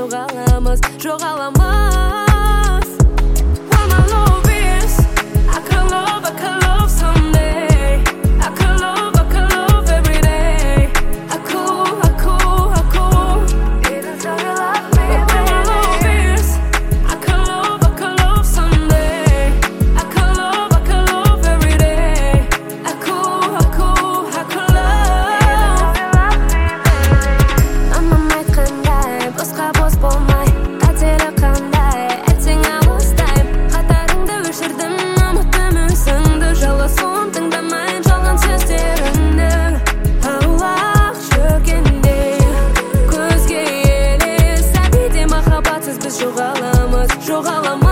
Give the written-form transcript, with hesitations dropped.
жоғаламыз Wanna love is I could love someday I could love every day I could It is how you love me, baby Wanna love is I could love someday I could love every day I could love Анам айтқандай босқа бос болмай қатері қандай әйтсең алыстайым қатарыңды өшірдім ұмыттым өзіңді жалғасуын тыңдамайын жалған сөздеріңді аулақ жүргенде көзге елес әдейі махаббатсыз біз жоғаламыз